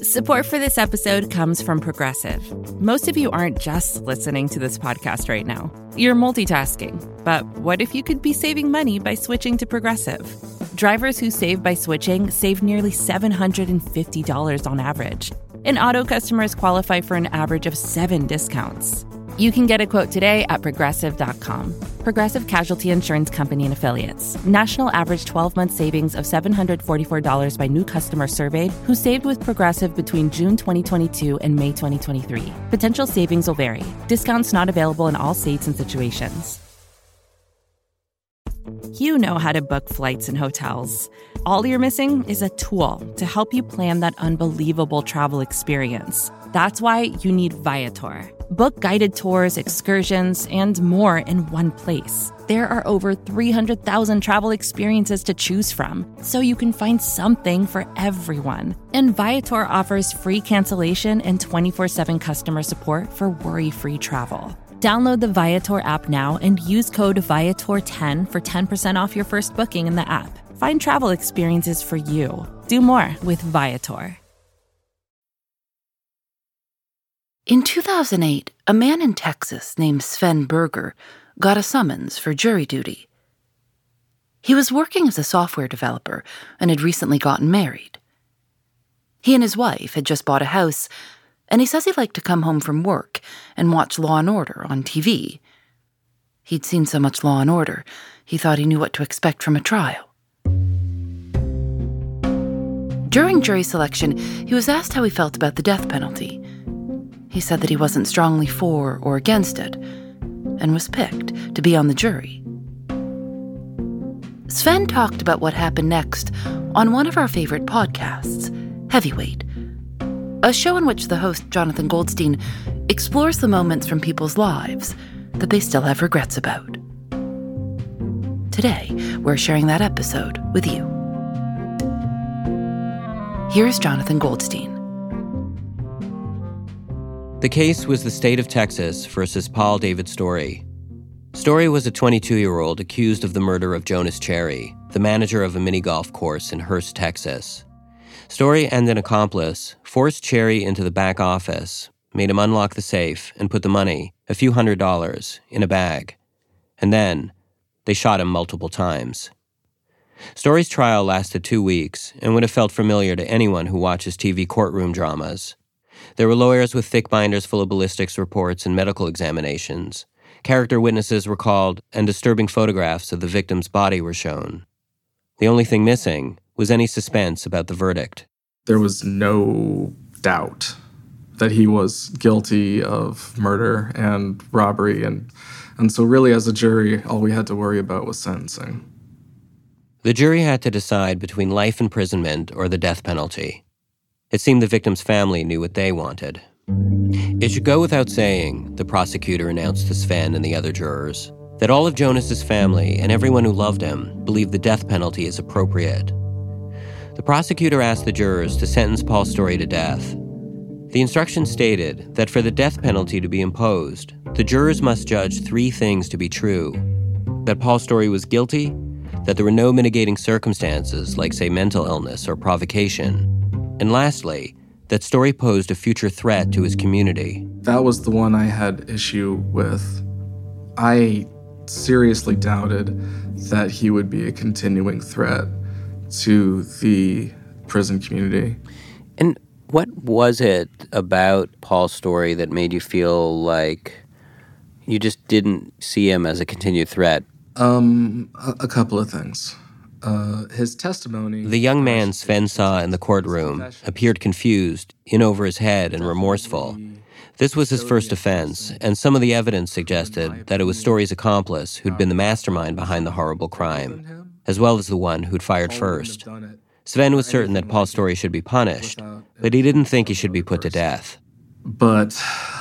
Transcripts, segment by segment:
Support for this episode comes from Progressive. Most of you aren't just listening to this podcast right now. You're multitasking. But what if you could be saving money by switching to Progressive? Drivers who save by switching save nearly $750 on average. And auto customers qualify for an average of 7 discounts. You can get a quote today at Progressive.com. Progressive Casualty Insurance Company and Affiliates. National average 12-month savings of $744 by new customer surveyed who saved with Progressive between June 2022 and May 2023. Potential savings will vary. Discounts not available in all states and situations. You know how to book flights and hotels. All you're missing is a tool to help you plan that unbelievable travel experience. That's why you need Viator. Book guided tours, excursions, and more in one place. There are over 300,000 travel experiences to choose from, so you can find something for everyone. And Viator offers free cancellation and 24/7 customer support for worry-free travel. Download the Viator app now and use code Viator10 for 10% off your first booking in the app. Find travel experiences for you. Do more with Viator. In 2008, a man in Texas named Sven Berger got a summons for jury duty. He was working as a software developer and had recently gotten married. He and his wife had just bought a house, and he says he liked to come home from work and watch Law & Order on TV. He'd seen so much Law & Order, he thought he knew what to expect from a trial. During jury selection, he was asked how he felt about the death penalty. He said that he wasn't strongly for or against it, and was picked to be on the jury. Sven talked about what happened next on one of our favorite podcasts, Heavyweight, a show in which the host, Jonathan Goldstein, explores the moments from people's lives that they still have regrets about. Today, we're sharing that episode with you. Here's Jonathan Goldstein. The case was the state of Texas versus Paul David Story. Story was a 22-year-old accused of the murder of Jonas Cherry, the manager of a mini-golf course in Hurst, Texas. Story and an accomplice forced Cherry into the back office, made him unlock the safe, and put the money, a few $100s, in a bag. And then, they shot him multiple times. Story's trial lasted 2 weeks and would have felt familiar to anyone who watches TV courtroom dramas. There were lawyers with thick binders full of ballistics reports and medical examinations. Character witnesses were called, and disturbing photographs of the victim's body were shown. The only thing missing was any suspense about the verdict. There was no doubt that he was guilty of murder and robbery, and so really as a jury, all we had to worry about was sentencing. The jury had to decide between life imprisonment or the death penalty. It seemed the victim's family knew what they wanted. It should go without saying, the prosecutor announced to Sven and the other jurors, that all of Jonas's family and everyone who loved him believed the death penalty is appropriate. The prosecutor asked the jurors to sentence Paul Story to death. The instructions stated that for the death penalty to be imposed, the jurors must judge 3 things to be true: that Paul Story was guilty, that there were no mitigating circumstances like, say, mental illness or provocation, and lastly, that Story posed a future threat to his community. That was the one I had issue with. I seriously doubted that he would be a continuing threat to the prison community. And what was it about Paul Story that made you feel like you just didn't see him as a continued threat? A couple of things. His testimony... The young man Sven saw in the courtroom appeared confused, in over his head, and remorseful. This was his first offense, and some of the evidence suggested that it was Story's accomplice who'd been the mastermind behind the horrible crime, as well as the one who'd fired first. Sven was certain that Paul Story should be punished, but he didn't think he should be put to death. But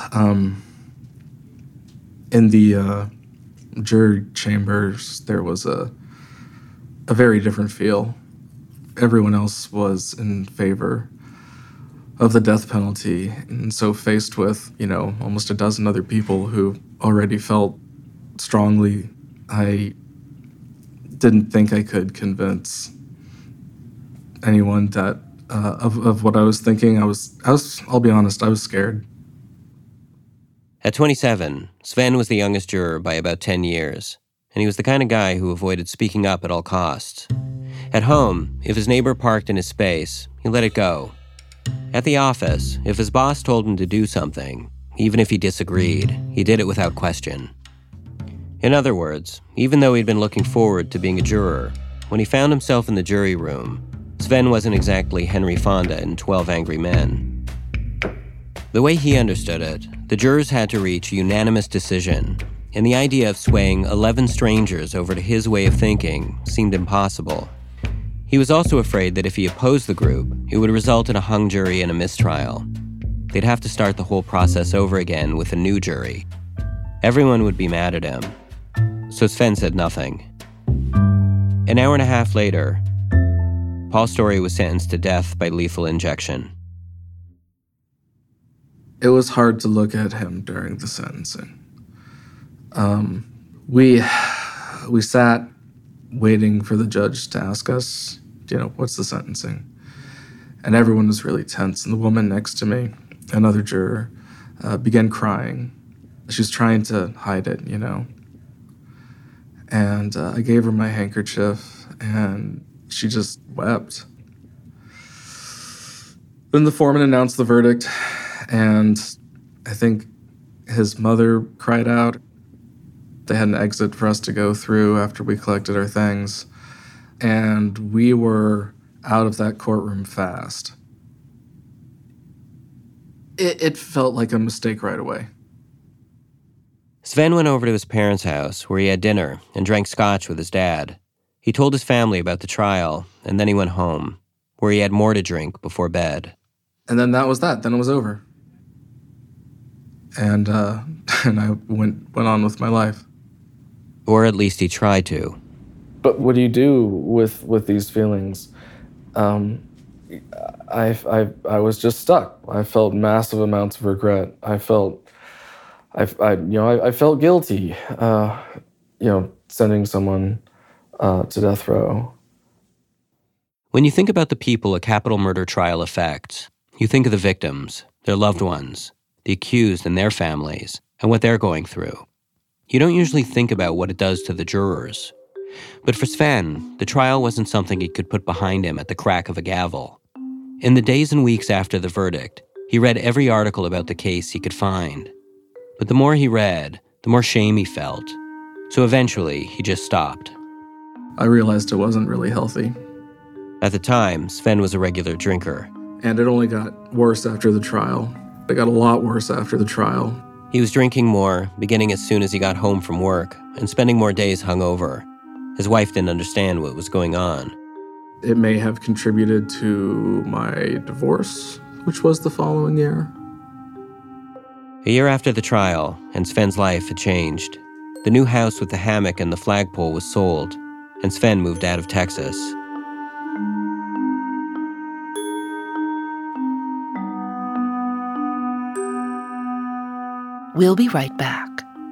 in the jury chambers, there was a very different feel. Everyone else was in favor of the death penalty, and so faced with, almost a dozen other people who already felt strongly, I didn't think I could convince anyone that of what I was thinking. I'll be honest, I was scared. At 27, Sven was the youngest juror by about 10 years, and he was the kind of guy who avoided speaking up at all costs. At home, if his neighbor parked in his space, he let it go. At the office, if his boss told him to do something, even if he disagreed, he did it without question. In other words, even though he'd been looking forward to being a juror, when he found himself in the jury room, Sven wasn't exactly Henry Fonda in 12 Angry Men. The way he understood it, the jurors had to reach a unanimous decision, and the idea of swaying 11 strangers over to his way of thinking seemed impossible. He was also afraid that if he opposed the group, it would result in a hung jury and a mistrial. They'd have to start the whole process over again with a new jury. Everyone would be mad at him. So Sven said nothing. An hour and a half later, Paul Story was sentenced to death by lethal injection. It was hard to look at him during the sentencing. We sat waiting for the judge to ask us, what's the sentencing? And everyone was really tense. And the woman next to me, another juror, began crying. She was trying to hide it, And I gave her my handkerchief, and she just wept. Then the foreman announced the verdict, and I think his mother cried out. They had an exit for us to go through after we collected our things, and we were out of that courtroom fast. It felt like a mistake right away. Sven went over to his parents' house, where he had dinner and drank scotch with his dad. He told his family about the trial, and then he went home, where he had more to drink before bed. And then that was that. Then it was over. And I went on with my life. Or at least he tried to. But what do you do with these feelings? I was just stuck. I felt massive amounts of regret. I felt guilty, sending someone to death row. When you think about the people a capital murder trial affects, you think of the victims, their loved ones, the accused and their families, and what they're going through. You don't usually think about what it does to the jurors. But for Sven, the trial wasn't something he could put behind him at the crack of a gavel. In the days and weeks after the verdict, he read every article about the case he could find. But the more he read, the more shame he felt. So eventually, he just stopped. I realized it wasn't really healthy. At the time, Sven was a regular drinker. And it only got worse after the trial. It got a lot worse after the trial. He was drinking more, beginning as soon as he got home from work, and spending more days hungover. His wife didn't understand what was going on. It may have contributed to my divorce, which was the following year. A year after the trial, and Sven's life had changed. The new house with the hammock and the flagpole was sold, and Sven moved out of Texas. We'll be right back.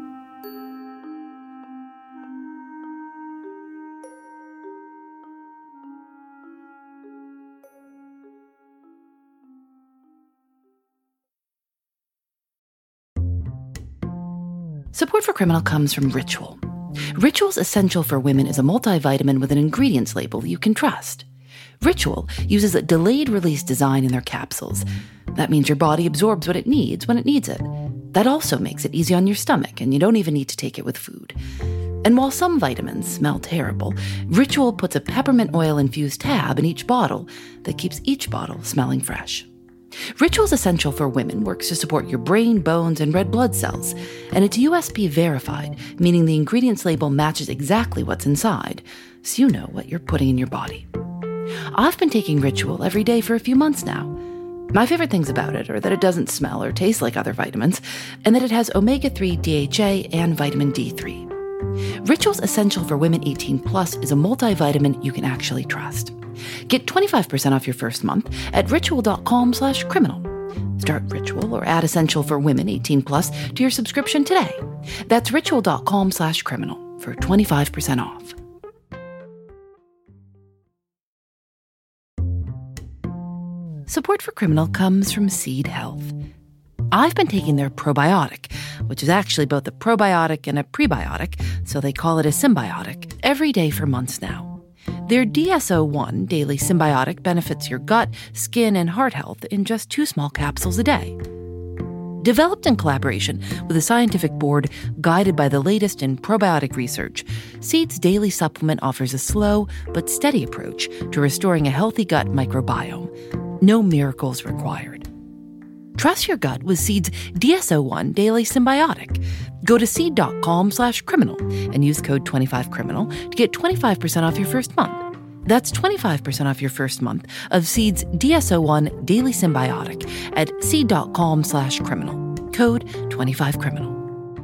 Support for Criminal comes from Ritual. Ritual's Essential for Women is a multivitamin with an ingredients label you can trust. Ritual uses a delayed-release design in their capsules. That means your body absorbs what it needs when it needs it. That also makes it easy on your stomach, and you don't even need to take it with food. And while some vitamins smell terrible, Ritual puts a peppermint oil-infused tab in each bottle that keeps each bottle smelling fresh. Ritual's Essential for Women works to support your brain, bones, and red blood cells, and it's USP verified, meaning the ingredients label matches exactly what's inside, so you know what you're putting in your body. I've been taking Ritual every day for a few months now. My favorite things about it are that it doesn't smell or taste like other vitamins, and that it has omega-3 DHA and vitamin D3. Ritual's Essential for Women 18 Plus is a multivitamin you can actually trust. Get 25% off your first month at ritual.com/criminal. Start Ritual or add Essential for Women 18 Plus to your subscription today. That's ritual.com/criminal for 25% off. Support for Criminal comes from Seed Health. I've been taking their probiotic, which is actually both a probiotic and a prebiotic, so they call it a symbiotic, every day for months now. Their DSO-1 daily symbiotic benefits your gut, skin, and heart health in just 2 small capsules a day. Developed in collaboration with a scientific board guided by the latest in probiotic research, Seed's daily supplement offers a slow but steady approach to restoring a healthy gut microbiome. No miracles required. Trust your gut with Seed's DSO-1 Daily Symbiotic. Go to seed.com/criminal and use code 25criminal to get 25% off your first month. That's 25% off your first month of Seed's DSO-1 Daily Symbiotic at seed.com/criminal. Code 25criminal.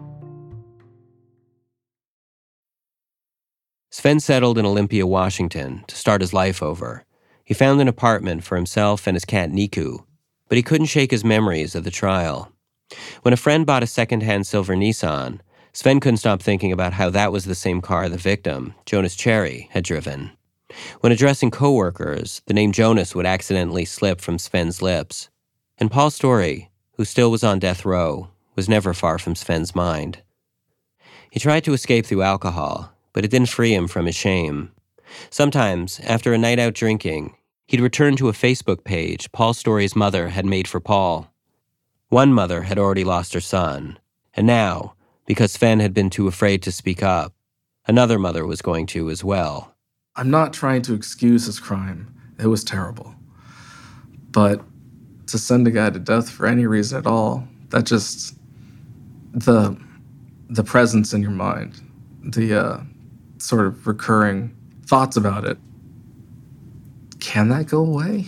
Sven settled in Olympia, Washington to start his life over. He found an apartment for himself and his cat Niku, but he couldn't shake his memories of the trial. When a friend bought a second-hand silver Nissan, Sven couldn't stop thinking about how that was the same car the victim, Jonas Cherry, had driven. When addressing coworkers, the name Jonas would accidentally slip from Sven's lips. And Paul Story, who still was on death row, was never far from Sven's mind. He tried to escape through alcohol, but it didn't free him from his shame. Sometimes, after a night out drinking, he'd return to a Facebook page Paul Story's mother had made for Paul. One mother had already lost her son, and now, because Sven had been too afraid to speak up, another mother was going to as well. I'm not trying to excuse his crime. It was terrible. But to send a guy to death for any reason at all, that just... The presence in your mind, the sort of recurring thoughts about it, can that go away?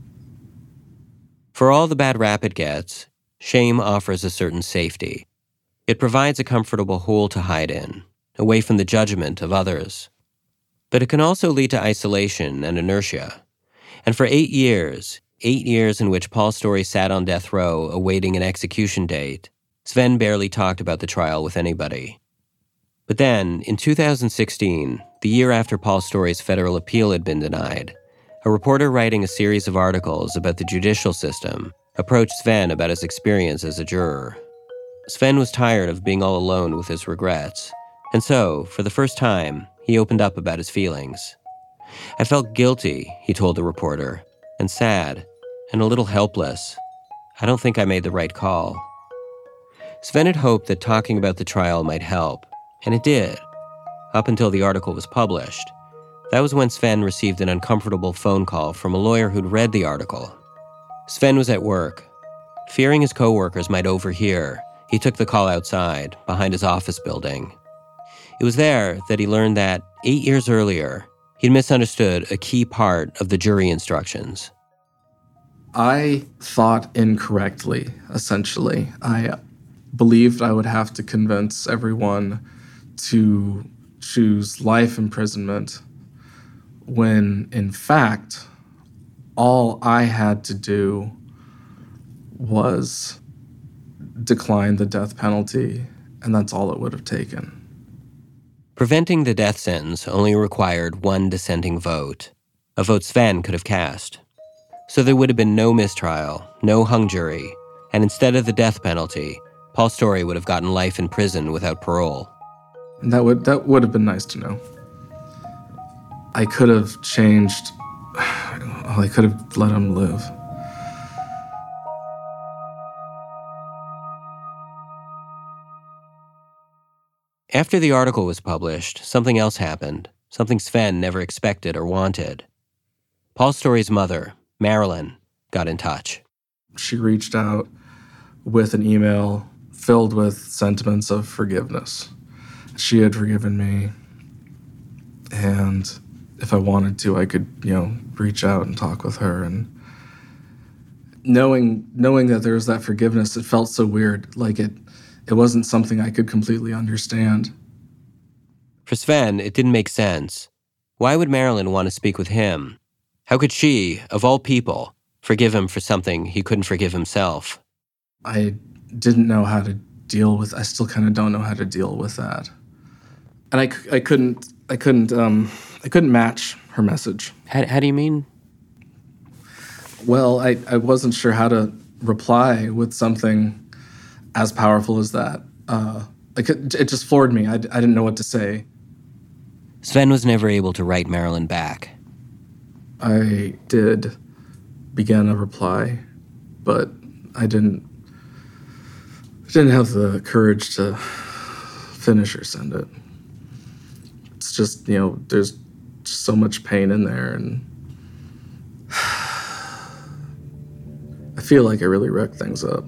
For all the bad rap it gets, shame offers a certain safety. It provides a comfortable hole to hide in, away from the judgment of others. But it can also lead to isolation and inertia. And for 8 years in which Paul Story sat on death row awaiting an execution date, Sven barely talked about the trial with anybody. But then, in 2016, the year after Paul Story's federal appeal had been denied, a reporter writing a series of articles about the judicial system approached Sven about his experience as a juror. Sven was tired of being all alone with his regrets, and so, for the first time, he opened up about his feelings. "I felt guilty," he told the reporter, "and sad, and a little helpless. I don't think I made the right call." Sven had hoped that talking about the trial might help, and it did, up until the article was published. That was when Sven received an uncomfortable phone call from a lawyer who'd read the article. Sven was at work. Fearing his coworkers might overhear, he took the call outside, behind his office building. It was there that he learned that 8 years earlier, he'd misunderstood a key part of the jury instructions. I thought incorrectly, essentially. I believed I would have to convince everyone to choose life imprisonment when, in fact, all I had to do was decline the death penalty, and that's all it would have taken. Preventing the death sentence only required one dissenting vote, a vote Sven could have cast. So there would have been no mistrial, no hung jury, and instead of the death penalty, Paul Story would have gotten life in prison without parole. And that would have been nice to know. I could have changed. I could have let him live. After the article was published, something else happened, something Sven never expected or wanted. Paul Story's mother, Marilyn, got in touch. She reached out with an email filled with sentiments of forgiveness. She had forgiven me, and if I wanted to, I could, reach out and talk with her. And knowing that there was that forgiveness, it felt so weird, like it wasn't something I could completely understand. For Sven, it didn't make sense. Why would Marilyn want to speak with him? How could she, of all people, forgive him for something he couldn't forgive himself? I didn't know how to deal with. I still kind of don't know how to deal with that, and I couldn't match her message. How do you mean? Well, I wasn't sure how to reply with something as powerful as that. It just floored me. I didn't know what to say. Sven was never able to write Marilyn back. I did begin a reply, but I didn't have the courage to finish or send it. It's just, there's just so much pain in there, and I feel like I really wrecked things up.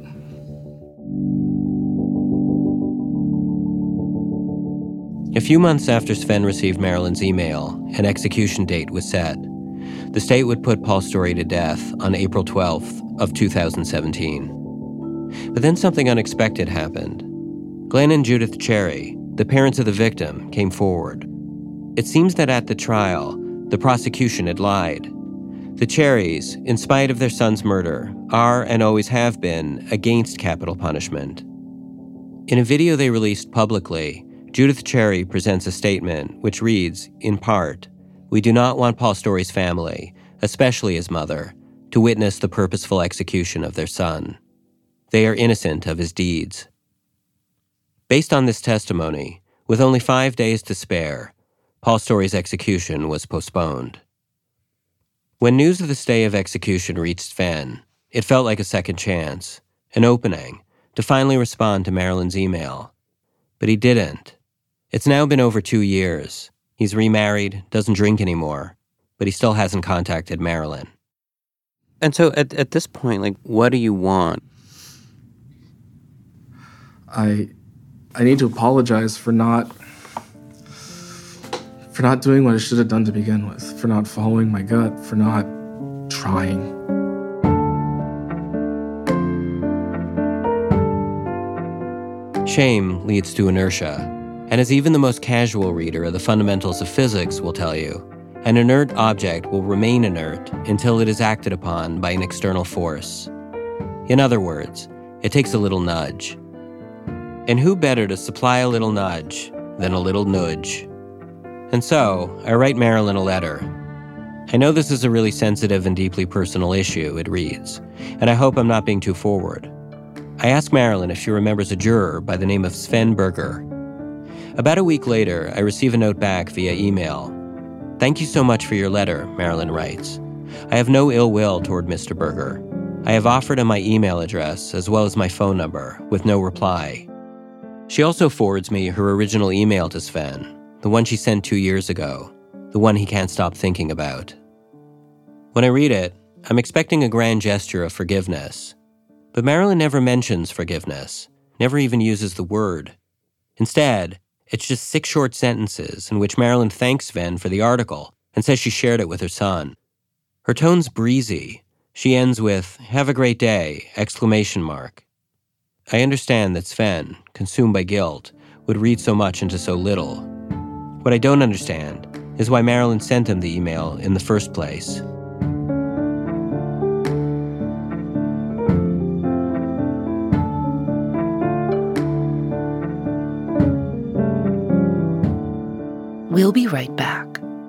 A few months after Sven received Marilyn's email, an execution date was set. The state would put Paul Story to death on April 12th of 2017. But then something unexpected happened. Glenn and Judith Cherry, the parents of the victim, came forward. It seems that at the trial, the prosecution had lied. The Cherrys, in spite of their son's murder, are and always have been against capital punishment. In a video they released publicly, Judith Cherry presents a statement which reads, in part, "We do not want Paul Story's family, especially his mother, to witness the purposeful execution of their son. They are innocent of his deeds." Based on this testimony, with only 5 days to spare, Paul Story's execution was postponed. When news of the stay of execution reached Sven, it felt like a second chance, an opening, to finally respond to Marilyn's email. But he didn't. It's now been over 2 years. He's remarried, doesn't drink anymore, but he still hasn't contacted Marilyn. And so at this point, what do you want? I need to apologize for not doing what I should have done to begin with, for not following my gut, for not trying. Shame leads to inertia, and as even the most casual reader of the fundamentals of physics will tell you, an inert object will remain inert until it is acted upon by an external force. In other words, it takes a little nudge. And who better to supply a little nudge than a little nudge? And so, I write Marilyn a letter. I know this is a really sensitive and deeply personal issue, it reads, and I hope I'm not being too forward. I ask Marilyn if she remembers a juror by the name of Sven Berger. About a week later, I receive a note back via email. "Thank you so much for your letter," Marilyn writes. "I have no ill will toward Mr. Berger. I have offered him my email address as well as my phone number, with no reply." She also forwards me her original email to Sven, the one she sent 2 years ago, the one he can't stop thinking about. When I read it, I'm expecting a grand gesture of forgiveness. But Marilyn never mentions forgiveness, never even uses the word. Instead, it's just 6 short sentences in which Marilyn thanks Sven for the article and says she shared it with her son. Her tone's breezy. She ends with, "Have a great day!" I understand that Sven, consumed by guilt, would read so much into so little. What I don't understand is why Marilyn sent him the email in the first place. We'll be right back.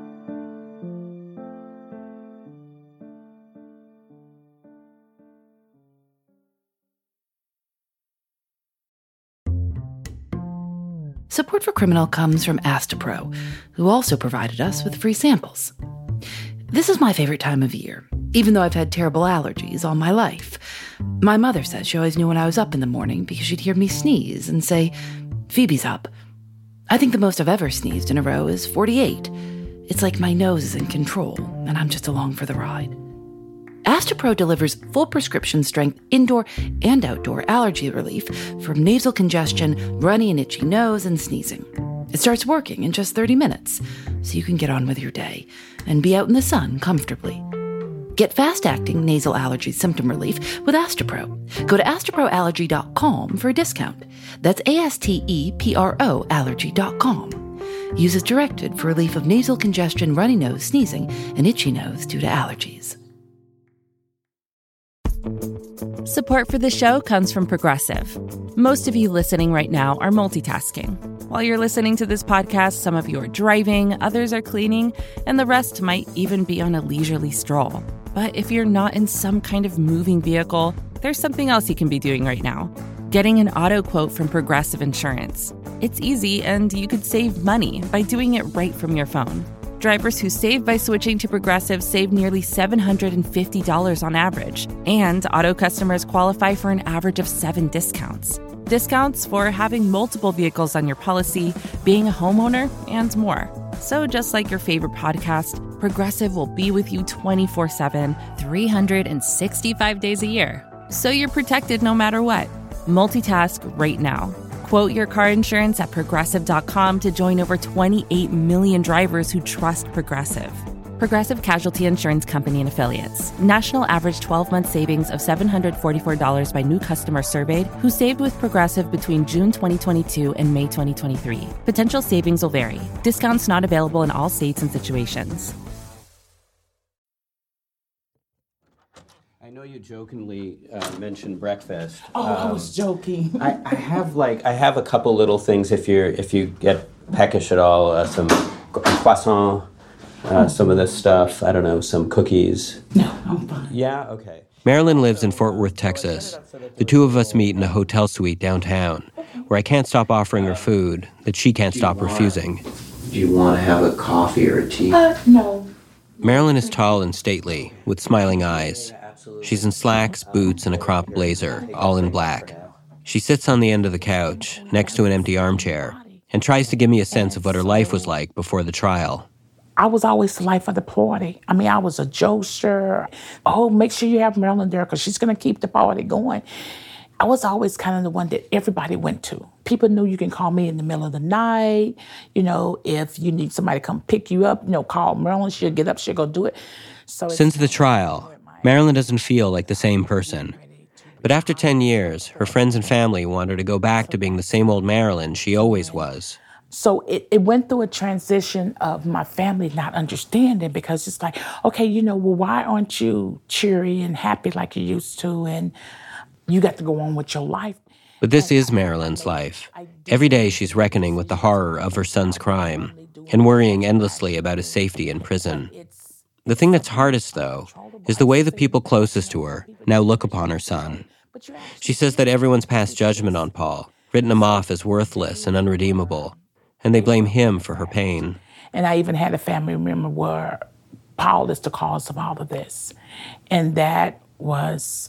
Support for Criminal comes from Astapro, who also provided us with free samples. This is my favorite time of year, even though I've had terrible allergies all my life. My mother says she always knew when I was up in the morning because she'd hear me sneeze and say, "Phoebe's up." I think the most I've ever sneezed in a row is 48. It's like my nose is in control, and I'm just along for the ride. Astapro delivers full prescription strength indoor and outdoor allergy relief from nasal congestion, runny and itchy nose, and sneezing. It starts working in just 30 minutes, so you can get on with your day and be out in the sun comfortably. Get fast-acting nasal allergy symptom relief with Astapro. Go to astaproallergy.com for a discount. That's ASTEPRO allergy.com. Use as directed for relief of nasal congestion, runny nose, sneezing, and itchy nose due to allergies. Support for the show comes from Progressive. Most of you listening right now are multitasking. While you're listening to this podcast, some of you are driving, others are cleaning, and the rest might even be on a leisurely stroll. But if you're not in some kind of moving vehicle, there's something else you can be doing right now. Getting an auto quote from Progressive Insurance. It's easy, and you could save money by doing it right from your phone. Drivers who save by switching to Progressive save nearly $750 on average, and auto customers qualify for an average of 7 discounts. Discounts for having multiple vehicles on your policy, being a homeowner, and more. So just like your favorite podcast, Progressive will be with you 24/7, 365 days a year. So you're protected no matter what. Multitask right now. Quote your car insurance at Progressive.com to join over 28 million drivers who trust Progressive. Progressive Casualty Insurance Company and Affiliates. National average 12-month savings of $744 by new customers surveyed who saved with Progressive between June 2022 and May 2023. Potential savings will vary. Discounts not available in all states and situations. I know you jokingly mentioned breakfast. I was joking. I have a couple little things if you get peckish at all. Some croissant, some of this stuff. I don't know, some cookies. No, I'm fine. Yeah, okay. Marilyn lives in Fort Worth, Texas. The two of us meet in a hotel suite downtown, where I can't stop offering her food that she can't stop refusing. Do you want to have a coffee or a tea? No. Marilyn is tall and stately, with smiling eyes. She's in slacks, boots, and a cropped blazer, all in black. She sits on the end of the couch, next to an empty armchair, and tries to give me a sense of what her life was like before the trial. I was always the life of the party. I mean, I was a jokester. Oh, make sure you have Marilyn there because she's going to keep the party going. I was always kind of the one that everybody went to. People knew you can call me in the middle of the night. You know, if you need somebody to come pick you up, call Marilyn. She'll get up, she'll go do it. So since the trial, Marilyn doesn't feel like the same person. But after 10 years, her friends and family want her to go back to being the same old Marilyn she always was. So it went through a transition of my family not understanding because it's like, okay, why aren't you cheery and happy like you used to? And you got to go on with your life. But this is Marilyn's life. Every day she's reckoning with the horror of her son's crime and worrying endlessly about his safety in prison. The thing that's hardest, though, is the way the people closest to her now look upon her son. She says that everyone's passed judgment on Paul, written him off as worthless and unredeemable, and they blame him for her pain. And I even had a family member where Paul is the cause of all of this. And that was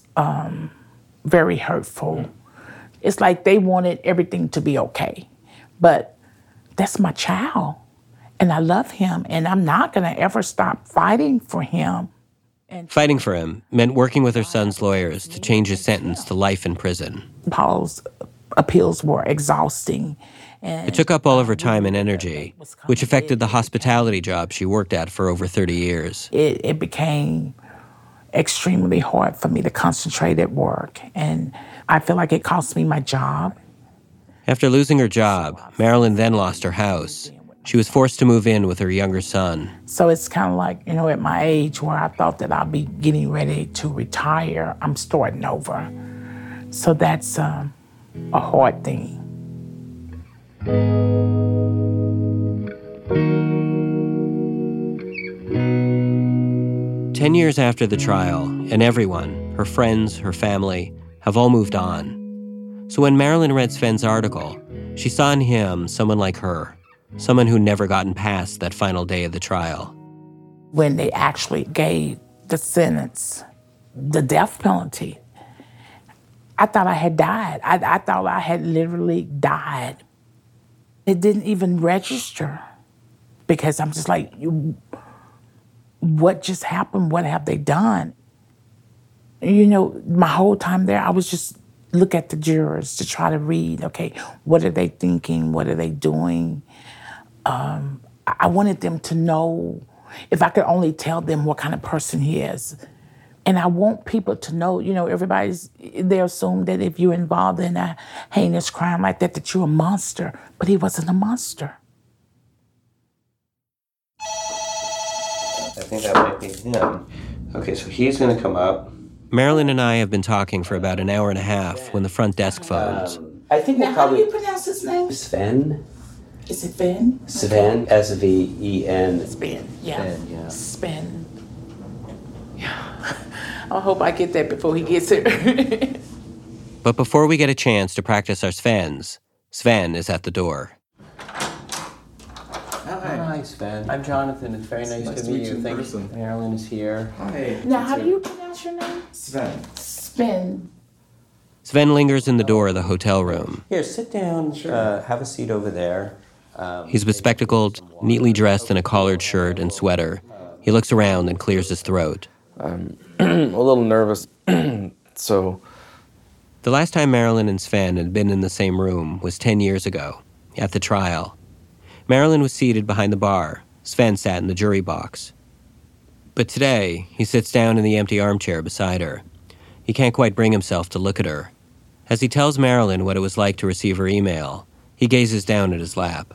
very hurtful. It's like they wanted everything to be okay. But that's my child. And I love him. And I'm not going to ever stop fighting for him. Fighting for him meant working with her son's lawyers to change his sentence to life in prison. Paul's appeals were exhausting. And it took up all of her time and energy, which affected the hospitality job she worked at for over 30 years. It became extremely hard for me to concentrate at work. And I feel like it cost me my job. After losing her job, Marilyn then lost her house. She was forced to move in with her younger son. So it's kind of like, at my age where I thought that I'd be getting ready to retire, I'm starting over. So that's a hard thing. "10 years after the trial, and everyone, her friends, her family, have all moved on. So when Marilyn read Sven's article, she saw in him someone like her, someone who'd never gotten past that final day of the trial. When they actually gave the sentence, the death penalty, I thought I had died. I thought I had literally died. It didn't even register because I'm just like, what just happened? What have they done? My whole time there, I was just look at the jurors to try to read, okay, what are they thinking? What are they doing? I wanted them to know, if I could only tell them what kind of person he is. And I want people to know, they assume that if you're involved in a heinous crime like that you're a monster. But he wasn't a monster. I think that might be him. Okay, so he's going to come up. Marilyn and I have been talking for about an hour and a half when the front desk phones. I think we'll probably... How do you pronounce his name? Sven. Is it Ben? Sven, okay. S-V-E-N. Sven, yeah. Sven, yeah. Sven. Yeah. I hope I get that before he gets here. But before we get a chance to practice our Svens, Sven is at the door. Hi, Sven. I'm Jonathan. It's very nice to meet you. Thank you. Marilyn is here. Hi. Now, how do you pronounce your name? Sven. Sven lingers in the door of the hotel room. Here, sit down. Have a seat over there. He's bespectacled, neatly dressed in a collared shirt and sweater. He looks around and clears his throat. I'm a little nervous, so... The last time Marilyn and Sven had been in the same room was 10 years ago, at the trial. Marilyn was seated behind the bar. Sven sat in the jury box. But today, he sits down in the empty armchair beside her. He can't quite bring himself to look at her. As he tells Marilyn what it was like to receive her email, he gazes down at his lap.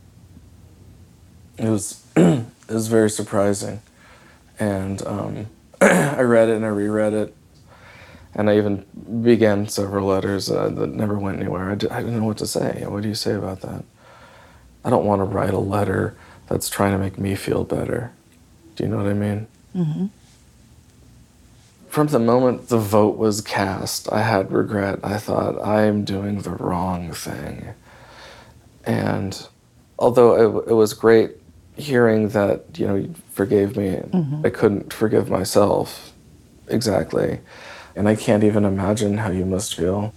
It was very surprising. And I read it and I reread it. And I even began several letters that never went anywhere. I didn't know what to say. What do you say about that? I don't want to write a letter that's trying to make me feel better. Do you know what I mean? Mm-hmm. From the moment the vote was cast, I had regret. I thought, I'm doing the wrong thing. And although it was great hearing that, you forgave me, I couldn't forgive myself exactly. And I can't even imagine how you must feel.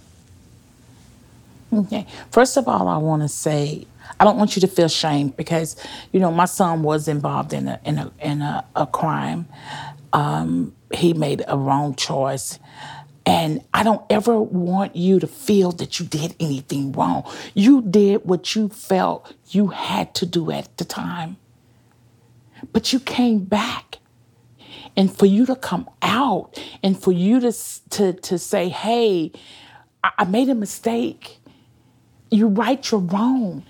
Okay. First of all, I want to say, I don't want you to feel shame because, my son was involved in a crime. He made a wrong choice. And I don't ever want you to feel that you did anything wrong. You did what you felt you had to do at the time. But you came back. And for you to come out and for you to say, hey, I made a mistake. You're right, you're wrong.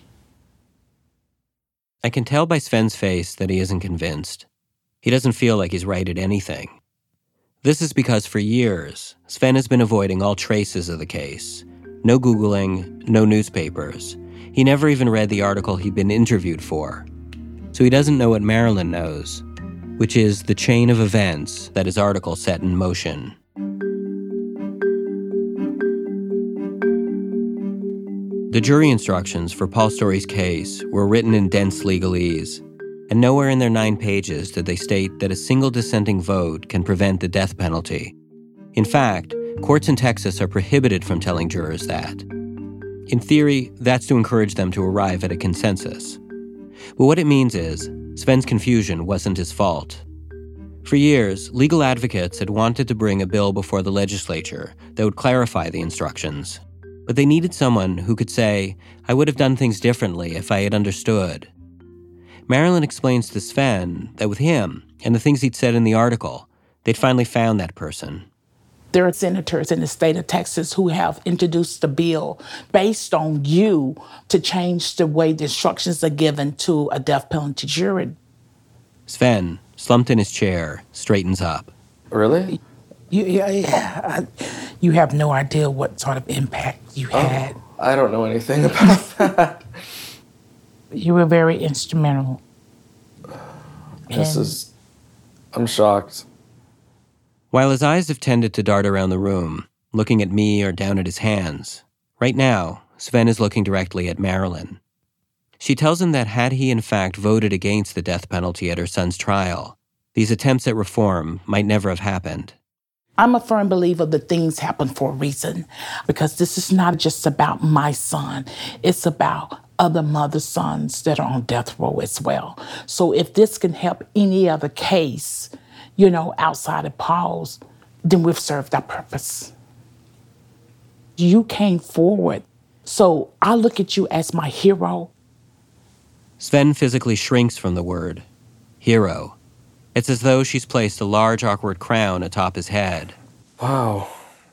I can tell by Sven's face that he isn't convinced. He doesn't feel like he's right at anything. This is because for years, Sven has been avoiding all traces of the case. No Googling, no newspapers. He never even read the article he'd been interviewed for. So he doesn't know what Marilyn knows, which is the chain of events that his article set in motion. The jury instructions for Paul Story's case were written in dense legalese, and nowhere in their 9 pages did they state that a single dissenting vote can prevent the death penalty. In fact, courts in Texas are prohibited from telling jurors that. In theory, that's to encourage them to arrive at a consensus. But what it means is, Sven's confusion wasn't his fault. For years, legal advocates had wanted to bring a bill before the legislature that would clarify the instructions. But they needed someone who could say, I would have done things differently if I had understood. Marilyn explains to Sven that with him and the things he'd said in the article, they'd finally found that person. There are senators in the state of Texas who have introduced a bill based on you to change the way the instructions are given to a death penalty jury. Sven, slumped in his chair, straightens up. Really? You have no idea what sort of impact you had. I don't know anything about that. You were very instrumental. I'm shocked. While his eyes have tended to dart around the room, looking at me or down at his hands, right now, Sven is looking directly at Marilyn. She tells him that had he in fact voted against the death penalty at her son's trial, these attempts at reform might never have happened. I'm a firm believer that things happen for a reason, because this is not just about my son. It's about other mothers' sons that are on death row as well. So if this can help any other case, outside of Paul's, then we've served our purpose. You came forward, so I look at you as my hero. Sven physically shrinks from the word, hero. It's as though she's placed a large, awkward crown atop his head. Wow.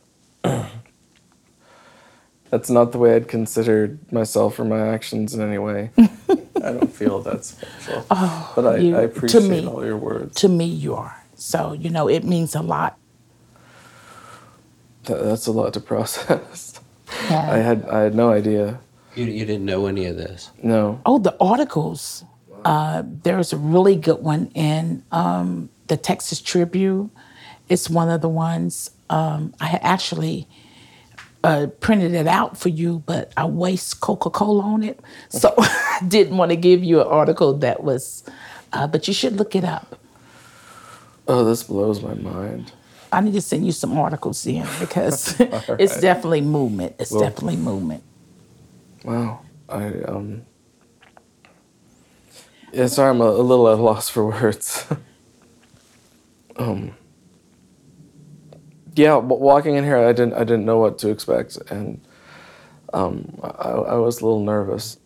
That's not the way I'd considered myself or my actions in any way. I don't feel that special. But I appreciate all your words. To me, you are. So, it means a lot. That's a lot to process. Yeah. I had no idea. You didn't know any of this? No. Oh, the articles. There's a really good one in the Texas Tribune, It's one of the ones I had actually printed it out for you, but I waste Coca-Cola on it. So I didn't want to give you an article that was, but you should look it up. Oh, this blows my mind. I need to send you some articles in because it's definitely movement. It's definitely movement. Wow. Yeah, sorry, I'm a little at a loss for words. Yeah, walking in here, I didn't know what to expect, and I was a little nervous.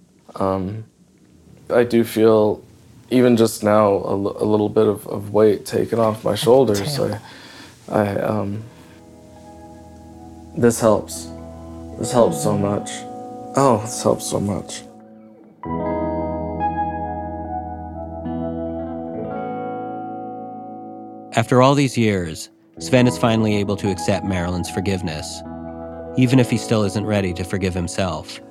I do feel, even just now, a little bit of weight taken off my shoulders. This helps. This helps so much. Oh, this helps so much. After all these years, Sven is finally able to accept Marilyn's forgiveness, even if he still isn't ready to forgive himself.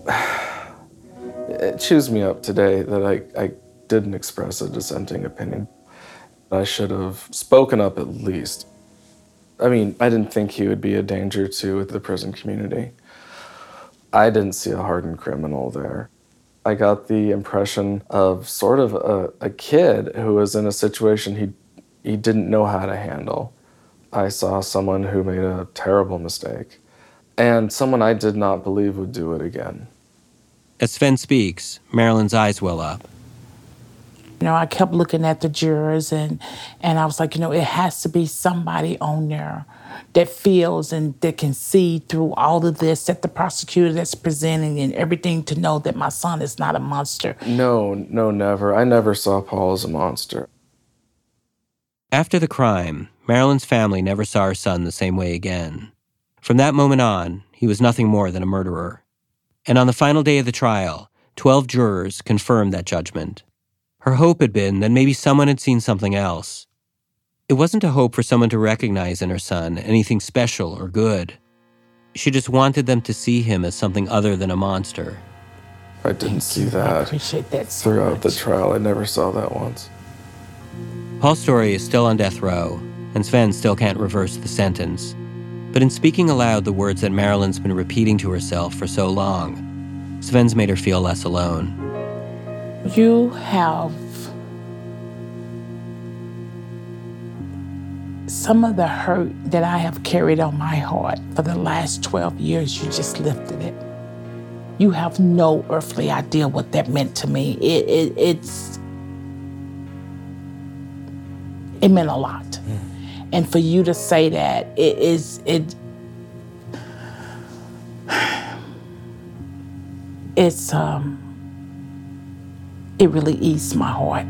It chews me up today that I didn't express a dissenting opinion. I should have spoken up at least. I mean, I didn't think he would be a danger to the prison community. I didn't see a hardened criminal there. I got the impression of sort of a kid who was in a situation he didn't know how to handle. I saw someone who made a terrible mistake, and someone I did not believe would do it again. As Sven speaks, Marilyn's eyes well up. I kept looking at the jurors and I was like, it has to be somebody on there that feels and that can see through all of this, that the prosecutor that's presenting and everything, to know that my son is not a monster. No, never. I never saw Paul as a monster. After the crime, Marilyn's family never saw her son the same way again. From that moment on, he was nothing more than a murderer. And on the final day of the trial, 12 jurors confirmed that judgment. Her hope had been that maybe someone had seen something else. It wasn't a hope for someone to recognize in her son anything special or good. She just wanted them to see him as something other than a monster. I didn't see that. I appreciate that so throughout much. the trial. I never saw that once. Paul Story is still on death row, and Sven still can't reverse the sentence. But in speaking aloud the words that Marilyn's been repeating to herself for so long, Sven's made her feel less alone. You have some of the hurt that I have carried on my heart for the last 12 years. You just lifted it. You have no earthly idea what that meant to me. It meant a lot. And for you to say that, it really eased my heart.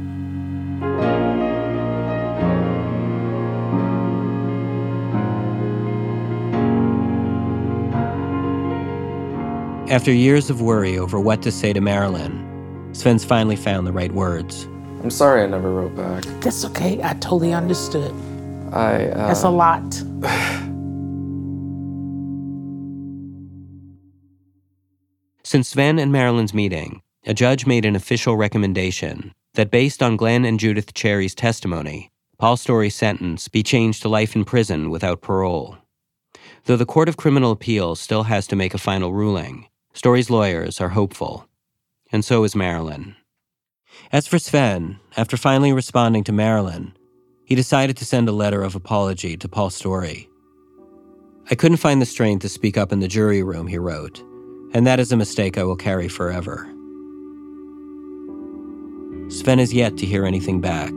After years of worry over what to say to Marilyn, Sven's finally found the right words. I'm sorry I never wrote back. That's okay. I totally understood. That's a lot. Since Sven and Marilyn's meeting, a judge made an official recommendation that based on Glenn and Judith Cherry's testimony, Paul Story's sentence be changed to life in prison without parole. Though the Court of Criminal Appeals still has to make a final ruling, Story's lawyers are hopeful. And so is Marilyn. As for Sven, after finally responding to Marilyn, he decided to send a letter of apology to Paul Story. "I couldn't find the strength to speak up in the jury room," he wrote, "and that is a mistake I will carry forever." Sven has yet to hear anything back.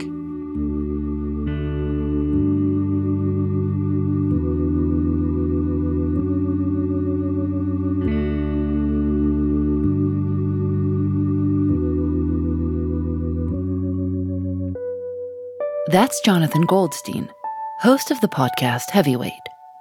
That's Jonathan Goldstein, host of the podcast Heavyweight.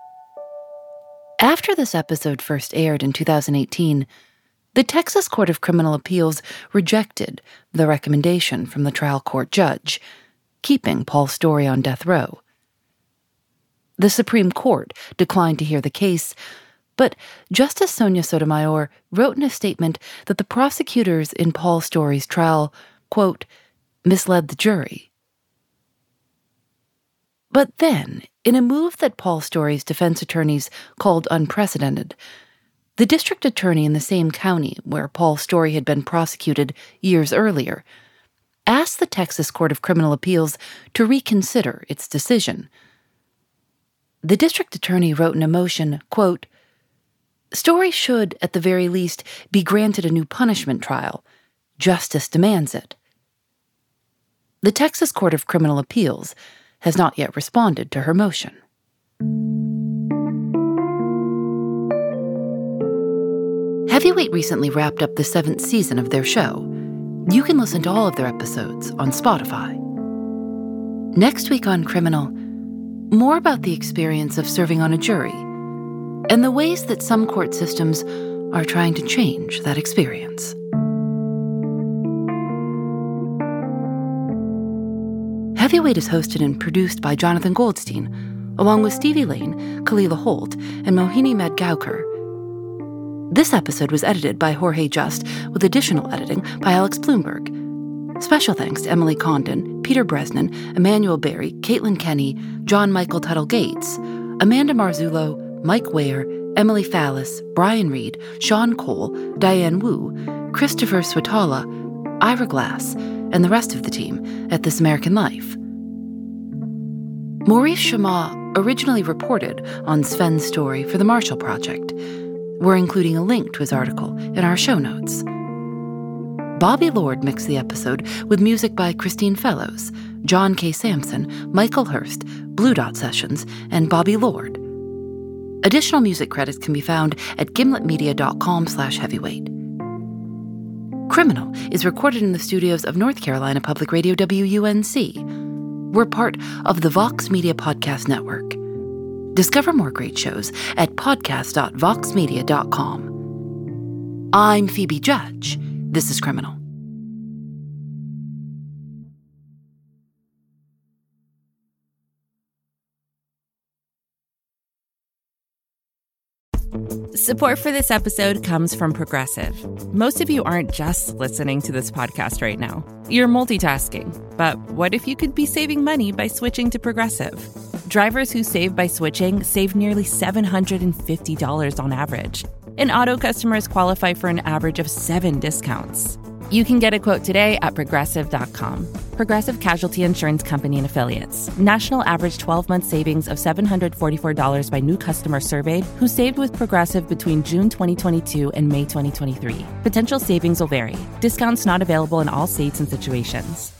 After this episode first aired in 2018, the Texas Court of Criminal Appeals rejected the recommendation from the trial court judge, keeping Paul Story on death row. The Supreme Court declined to hear the case, but Justice Sonia Sotomayor wrote in a statement that the prosecutors in Paul Story's trial, quote, misled the jury. But then, in a move that Paul Story's defense attorneys called unprecedented, the district attorney in the same county where Paul Story had been prosecuted years earlier asked the Texas Court of Criminal Appeals to reconsider its decision. The district attorney wrote in a motion, quote, "Story should, at the very least, be granted a new punishment trial. Justice demands it." The Texas Court of Criminal Appeals has not yet responded to her motion. Heavyweight recently wrapped up the 7th season of their show. You can listen to all of their episodes on Spotify. Next week on Criminal, more about the experience of serving on a jury and the ways that some court systems are trying to change that experience. Heavyweight is hosted and produced by Jonathan Goldstein, along with Stevie Lane, Kalila Holt, and Mohini Madgaonkar. This episode was edited by Jorge Just, with additional editing by Alex Bloomberg. Special thanks to Emily Condon, Peter Bresnan, Emmanuel Berry, Caitlin Kenny, John Michael Tuttle Gates, Amanda Marzullo, Mike Ware, Emily Fallis, Brian Reed, Sean Cole, Diane Wu, Christopher Swatala, Ira Glass, and the rest of the team at This American Life. Maurice Shama originally reported on Sven's story for the Marshall Project. We're including a link to his article in our show notes. Bobby Lord mixed the episode with music by Christine Fellows, John K. Sampson, Michael Hurst, Blue Dot Sessions, and Bobby Lord. Additional music credits can be found at gimletmedia.com/heavyweight. Criminal is recorded in the studios of North Carolina Public Radio WUNC. We're part of the Vox Media Podcast Network. Discover more great shows at podcast.voxmedia.com. I'm Phoebe Judge. This is Criminal. Support for this episode comes from Progressive. Most of you aren't just listening to this podcast right now. You're multitasking. But what if you could be saving money by switching to Progressive? Drivers who save by switching save nearly $750 on average. And auto customers qualify for an average of 7 discounts. You can get a quote today at Progressive.com. Progressive Casualty Insurance Company and Affiliates. National average 12-month savings of $744 by new customers surveyed who saved with Progressive between June 2022 and May 2023. Potential savings will vary. Discounts not available in all states and situations.